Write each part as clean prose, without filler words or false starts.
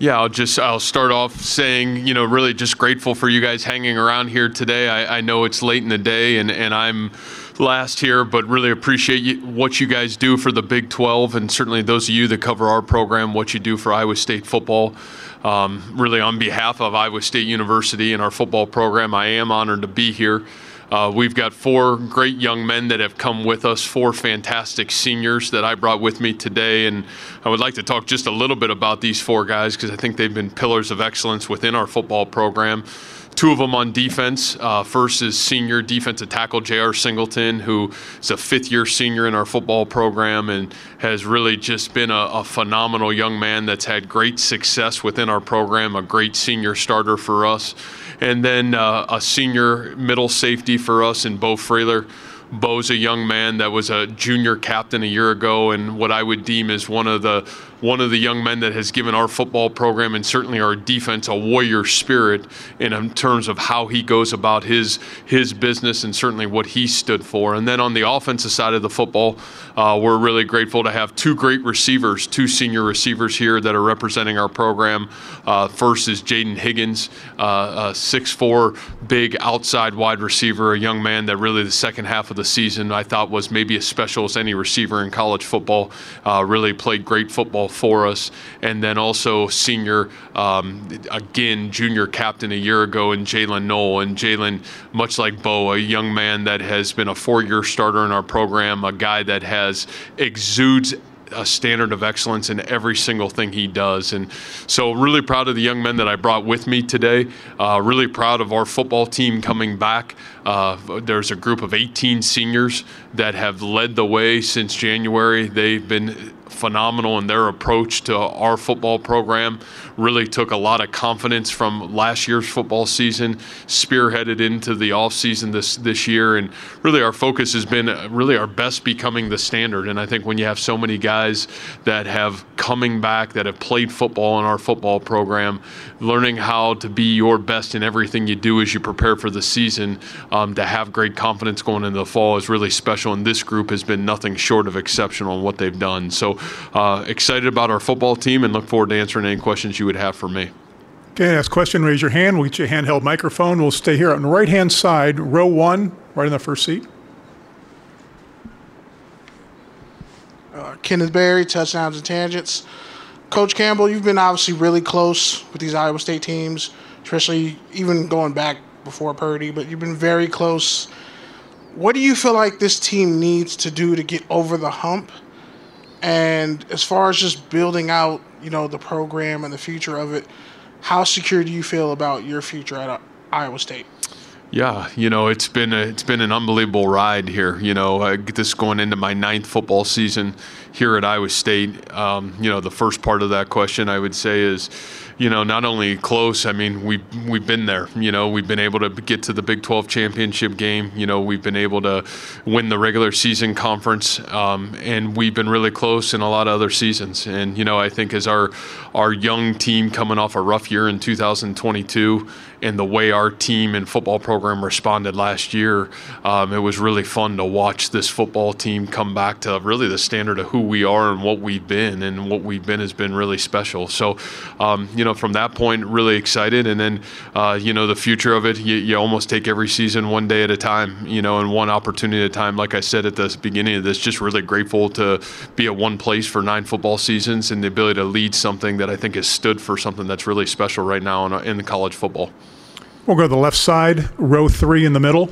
Yeah, I'll start off saying, really just grateful for you guys hanging around here today. I know it's late in the day and I'm last here, but really appreciate what you guys do for the Big 12, and certainly those of you that cover our program, what you do for Iowa State football. Really on behalf of Iowa State University and our football program, I am honored to be here. We've got 4 great young men that have come with us, 4 fantastic seniors that I brought with me today. And I would like to talk just a little bit about these 4 guys because I think they've been pillars of excellence within our football program. 2 of them on defense. First is senior defensive tackle J.R. Singleton, who is a 5th-year senior in our football program and has really just been a phenomenal young man that's had great success within our program, a great senior starter for us. And then a senior middle safety for us in Bo Frailer. Bo's a young man that was a junior captain a year ago, and what I would deem as one of the young men that has given our football program and certainly our defense a warrior spirit in terms of how he goes about his business and certainly what he stood for. And then on the offensive side of the football, we're really grateful to have 2 great receivers, 2 senior receivers here that are representing our program. First is Jaden Higgins, a 6'4", big outside wide receiver, a young man that really the second half of the season I thought was maybe as special as any receiver in college football. Really played great football for us. And then also senior, again, junior captain a year ago in Jalen Knoll. And Jalen, much like Bo, a young man that has been a 4-year starter in our program, a guy that exudes a standard of excellence in every single thing he does. And so really proud of the young men that I brought with me today. Really proud of our football team coming back. There's a group of 18 seniors that have led the way since January. They've been phenomenal in their approach to our football program. Really took a lot of confidence from last year's football season, spearheaded into the offseason this year, and really our focus has been really our best becoming the standard. And I think when you have so many guys that have coming back, that have played football in our football program, learning how to be your best in everything you do as you prepare for the season, to have great confidence going into the fall is really special, and this group has been nothing short of exceptional in what they've done. So excited about our football team and look forward to answering any questions you would have for me. Okay, ask a question, raise your hand. We'll get you a handheld microphone. We'll stay here on the right-hand side, row 1, right in the first seat. Kenneth Berry, Touchdowns and Tangents. Coach Campbell, you've been obviously really close with these Iowa State teams, especially even going back before Purdy, but you've been very close. What do you feel like this team needs to do to get over the hump? And as far as just building out, the program and the future of it, how secure do you feel about your future at Iowa State? Yeah, it's been an unbelievable ride here. This going into my 9th football season here at Iowa State. The first part of that question I would say is, not only close. I mean, we've been there. We've been able to get to the Big 12 championship game. We've been able to win the regular season conference, and we've been really close in a lot of other seasons. And I think as our young team coming off a rough year in 2022, and the way our team and football program responded last year, it was really fun to watch this football team come back to really the standard of who we are and what we've been. And what we've been has been really special. So, from that point, really excited. And then, the future of it, you almost take every season one day at a time, and one opportunity at a time. Like I said at the beginning of this, just really grateful to be at one place for 9 football seasons and the ability to lead something that I think has stood for something that's really special right now in the college football. We'll go to the left side, row 3 in the middle.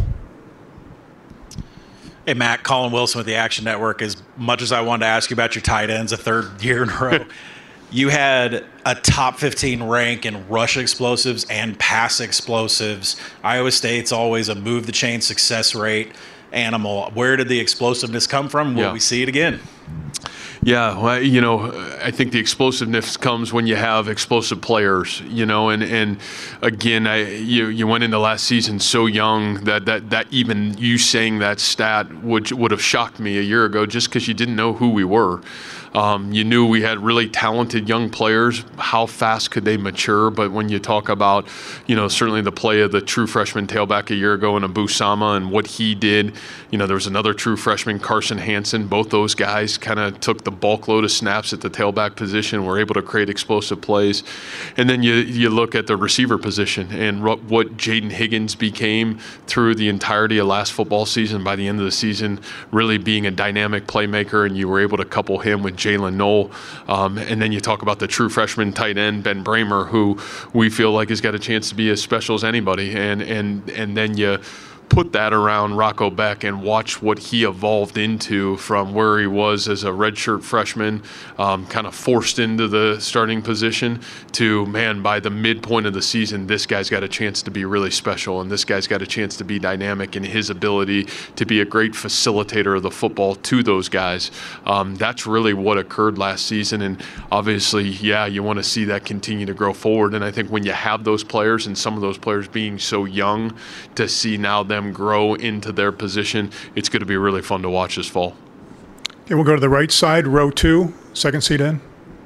Hey, Matt, Colin Wilson with the Action Network. As much as I wanted to ask you about your tight ends a 3rd year in a row, you had a top 15 rank in rush explosives and pass explosives. Iowa State's always a move-the-chain success rate animal. Where did the explosiveness come from? Will we see it again? Yeah, well, I think the explosiveness comes when you have explosive players, and again, you went into last season so young that even you saying that stat would have shocked me a year ago just because you didn't know who we were. You knew we had really talented young players. How fast could they mature? But when you talk about, certainly the play of the true freshman tailback a year ago in Abu Sama and what he did, there was another true freshman, Carson Hansen. Both those guys kind of took the bulk load of snaps at the tailback position, were able to create explosive plays. And then you look at the receiver position and what Jaden Higgins became through the entirety of last football season. By the end of the season, really being a dynamic playmaker, and you were able to couple him with Jalen Knoll. And then you talk about the true freshman tight end, Ben Bramer, who we feel like has got a chance to be as special as anybody. And then you put that around Rocco Beck and watch what he evolved into from where he was as a redshirt freshman, kind of forced into the starting position, to, man, by the midpoint of the season, this guy's got a chance to be really special, and this guy's got a chance to be dynamic in his ability to be a great facilitator of the football to those guys. That's really what occurred last season, and obviously, you want to see that continue to grow forward. And I think when you have those players, and some of those players being so young, to see now them grow into their position, it's going to be really fun to watch this fall. Okay, we'll go to the right side, row 2, second seat in.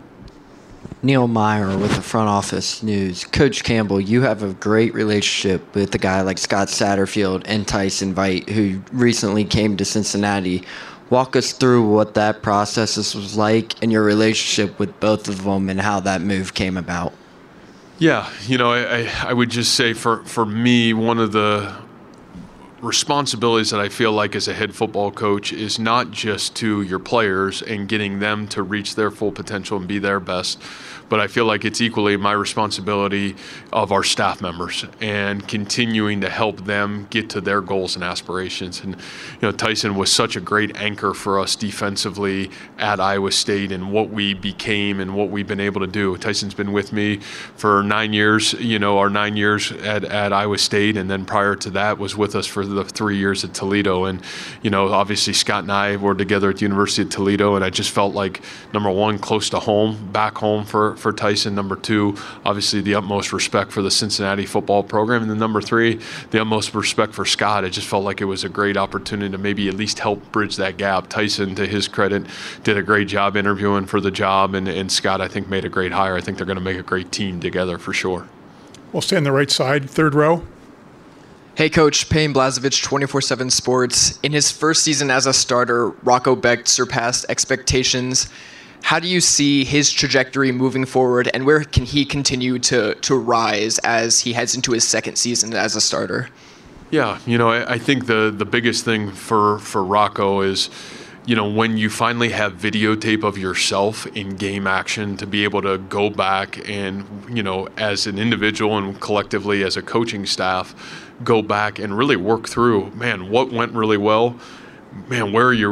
Neil Meyer with the Front Office News. Coach Campbell, you have a great relationship with a guy like Scott Satterfield and Tyson Veit, who recently came to Cincinnati. Walk us through what that process was like and your relationship with both of them and how that move came about. Yeah, I would just say for me, one of the responsibilities that I feel like as a head football coach is not just to your players and getting them to reach their full potential and be their best, but I feel like it's equally my responsibility of our staff members and continuing to help them get to their goals and aspirations. And Tyson was such a great anchor for us defensively at Iowa State and what we became and what we've been able to do. Tyson's been with me for 9 years, our 9 years at Iowa State, and then prior to that was with us for the 3 years at Toledo. And obviously Scott and I were together at the University of Toledo, and I just felt like, number one, close to home, back home for Tyson. Number two, obviously the utmost respect for the Cincinnati football program. And then number three, the utmost respect for Scott. I just felt like it was a great opportunity to maybe at least help bridge that gap. Tyson, to his credit, did a great job interviewing for the job, and Scott, I think, made a great hire. I think they're going to make a great team together for sure. We'll stay on the right side, third row. Hey, Coach. Payne Blazevich, 24/7 Sports. In his first season as a starter, Rocco Beck surpassed expectations. How do you see his trajectory moving forward, and where can he continue to rise as he heads into his second season as a starter? Yeah, I think the biggest thing for Rocco is, when you finally have videotape of yourself in game action, to be able to go back and, as an individual and collectively as a coaching staff, go back and really work through, man, what went really well, man, where are you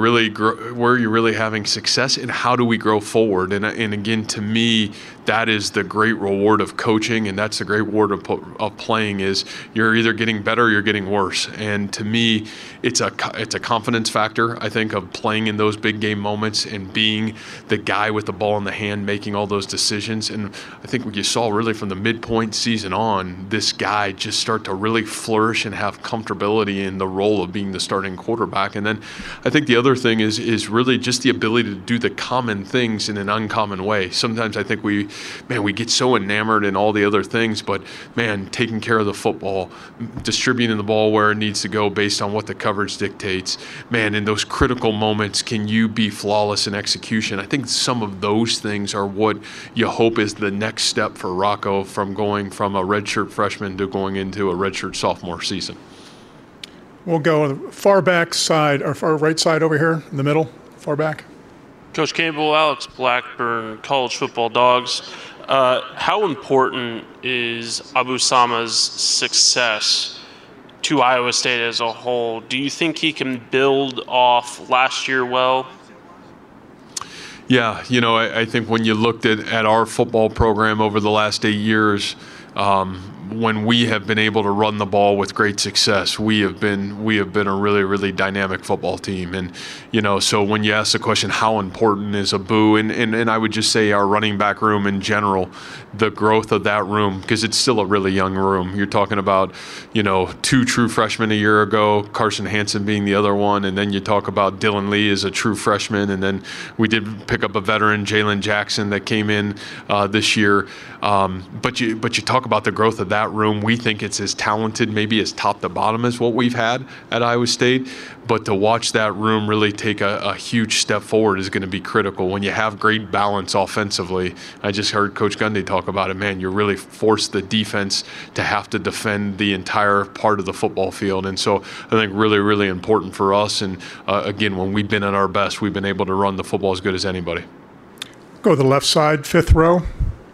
really having success, and how do we grow forward? And again, to me, that is the great reward of coaching, and that's the great reward of playing, is you're either getting better or you're getting worse. And to me, it's a confidence factor, I think, of playing in those big game moments and being the guy with the ball in the hand, making all those decisions. And I think what you saw really from the midpoint season on, this guy just start to really flourish and have comfortability in the role of being the starting quarterback. And then I think the other thing is really just the ability to do the common things in an uncommon way. Sometimes I think we get so enamored in all the other things, but man, taking care of the football, distributing the ball where it needs to go based on what the coverage dictates, man, in those critical moments, can you be flawless in execution? I think some of those things are what you hope is the next step for Rocco, from going from a redshirt freshman to going into a redshirt sophomore season. We'll go on the far back side, or far right side over here, in the middle, far back. Coach Campbell, Alex Blackburn, College Football Dogs. How important is Abu Sama's success to Iowa State as a whole? Do you think he can build off last year well? Yeah, I think when you looked at our football program over the last 8 years, when we have been able to run the ball with great success, we have been a really, really dynamic football team. And, so when you ask the question, how important is Abu, and I would just say our running back room in general, the growth of that room, because it's still a really young room. You're talking about, 2 true freshmen a year ago, Carson Hansen being the other one, and then you talk about Dylan Lee as a true freshman, and then we did pick up a veteran, Jalen Jackson, that came in this year. But you talk about the growth of that room. We think it's as talented, maybe as top to bottom as what we've had at Iowa State. But to watch that room really take a huge step forward is going to be critical. When you have great balance offensively, I just heard Coach Gundy talk about it, man, you really force the defense to have to defend the entire part of the football field. And so I think really, really important for us. And again, when we've been at our best, we've been able to run the football as good as anybody. Go to the left side, 5th row.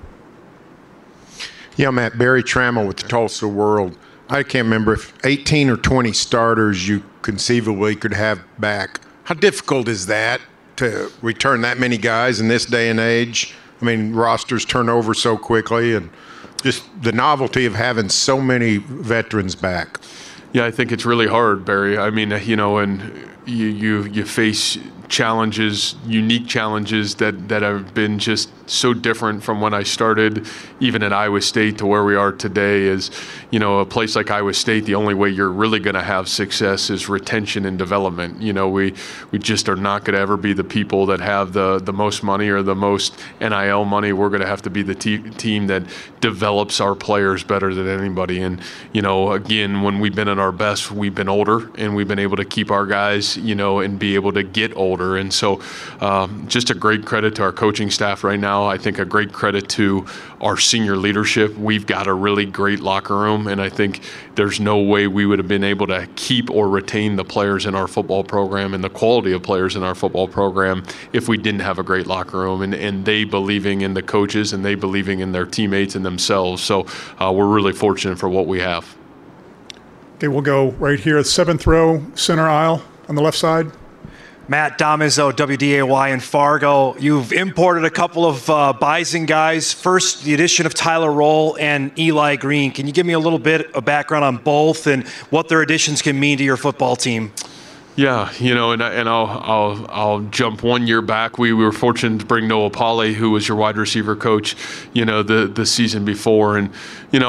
Yeah, Matt, Barry Trammell with the Tulsa World. I can't remember if 18 or 20 starters you conceivably could have back. How difficult is that to return that many guys in this day and age? I mean, rosters turn over so quickly, and just the novelty of having so many veterans back. Yeah, I think it's really hard, Barry. I mean, and you face challenges, unique challenges that have been just so different from when I started, even at Iowa State, to where we are today. Is, a place like Iowa State, the only way you're really going to have success is retention and development. We just are not going to ever be the people that have the most money or the most NIL money. We're going to have to be the team that develops our players better than anybody. And, again, when we've been at our best, we've been older, and we've been able to keep our guys, and be able to get older. And so just a great credit to our coaching staff right now. I think a great credit to our senior leadership. We've got a really great locker room, and I think there's no way we would have been able to keep or retain the players in our football program and the quality of players in our football program if we didn't have a great locker room and they believing in the coaches and they believing in their teammates and themselves. So we're really fortunate for what we have. Okay, we'll go right here, 7th row, center aisle on the left side. Matt Domizzo, WDAY in Fargo. You've imported a couple of Bison guys. First, the addition of Tyler Roll and Eli Green. Can you give me a little bit of background on both and what their additions can mean to your football team? Yeah, and I'll jump 1 year back. We were fortunate to bring Noah Polley, who was your wide receiver coach, the season before. And,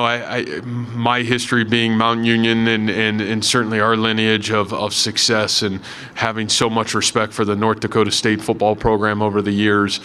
my history being Mount Union and certainly our lineage of success and having so much respect for the North Dakota State football program over the years,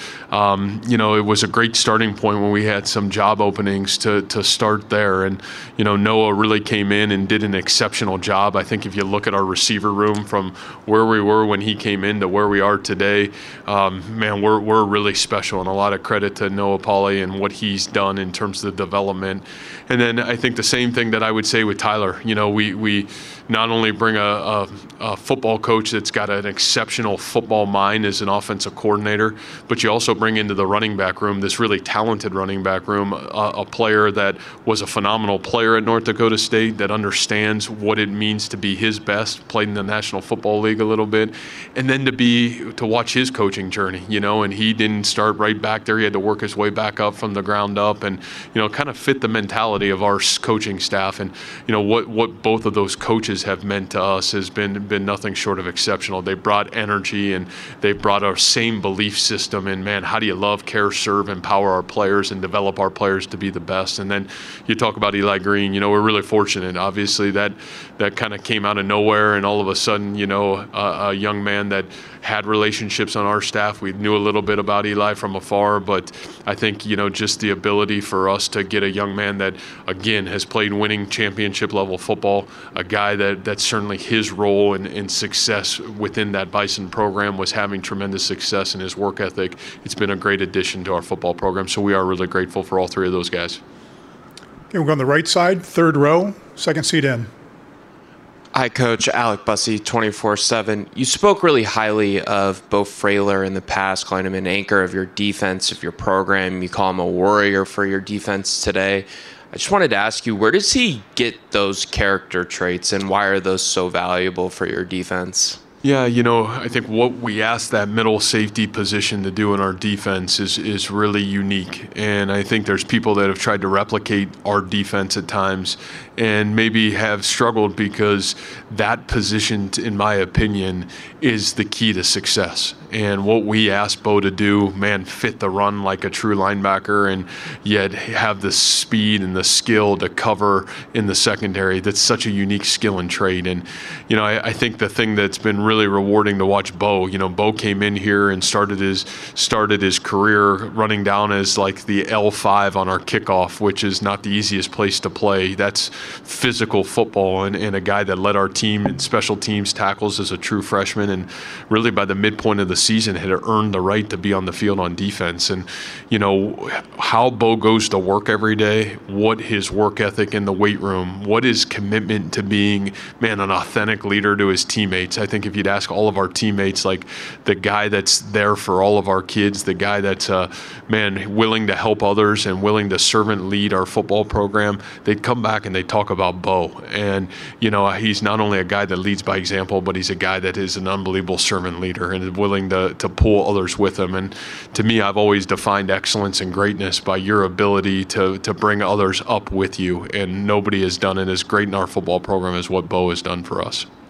it was a great starting point when we had some job openings to start there. And, Noah really came in and did an exceptional job. I think if you look at our receiver room from where we were when he came in to where we are today, man, we're really special, and a lot of credit to Noah Polley and what he's done in terms of the development. And then I think the same thing that I would say with Tyler. We not only bring a football coach that's got an exceptional football mind as an offensive coordinator, but you also bring into the running back room this really talented running back room, a player that was a phenomenal player at North Dakota State that understands what it means to be his best, played in the National Football League a little bit, and then to watch his coaching journey, and he didn't start right back there. He had to work his way back up from the ground up and, kind of fit the mentality of our coaching staff. And, what both of those coaches have meant to us has been nothing short of exceptional. They brought energy and they brought our same belief system. And man, how do you love, care, serve, empower our players and develop our players to be the best? And then you talk about Eli Green. We're really fortunate. Obviously, that kind of came out of nowhere, and all of a sudden, a young man that had relationships on our staff. We knew a little bit about Eli from afar, but I think, just the ability for us to get a young man that, again, has played winning championship level football, a guy that's certainly his role in success within that Bison program was having tremendous success in his work ethic. It's been a great addition to our football program, so we are really grateful for all three of those guys. Okay, we'll go on the right side, 3rd row, 2nd seat in. Hi, Coach. Alec Bussey, 24/7. You spoke really highly of Beau Freyler in the past, calling him an anchor of your defense, of your program. You call him a warrior for your defense today. I just wanted to ask you, where does he get those character traits, and why are those so valuable for your defense? Yeah, I think what we ask that middle safety position to do in our defense is really unique. And I think there's people that have tried to replicate our defense at times and maybe have struggled because that position, in my opinion, is the key to success. And what we ask Bo to do, fit the run like a true linebacker and yet have the speed and the skill to cover in the secondary. That's such a unique skill and trait. And, I think the thing that's been really rewarding to watch Bo, Bo came in here and started his career running down as like the L5 on our kickoff, which is not the easiest place to play. That's physical football, and a guy that led our team in special teams tackles as a true freshman, and really by the midpoint of the season had earned the right to be on the field on defense. And how Bo goes to work every day, what his work ethic in the weight room, what his commitment to being an authentic leader to his teammates. I think if you'd ask all of our teammates, like the guy that's there for all of our kids, the guy that's willing to help others and willing to servant lead our football program, they'd come back and they'd talk about Bo. And he's not only a guy that leads by example, but he's a guy that is an unbelievable servant leader and is willing to pull others with him. And to me, I've always defined excellence and greatness by your ability to bring others up with you, and nobody has done it as great in our football program as what Bo has done for us.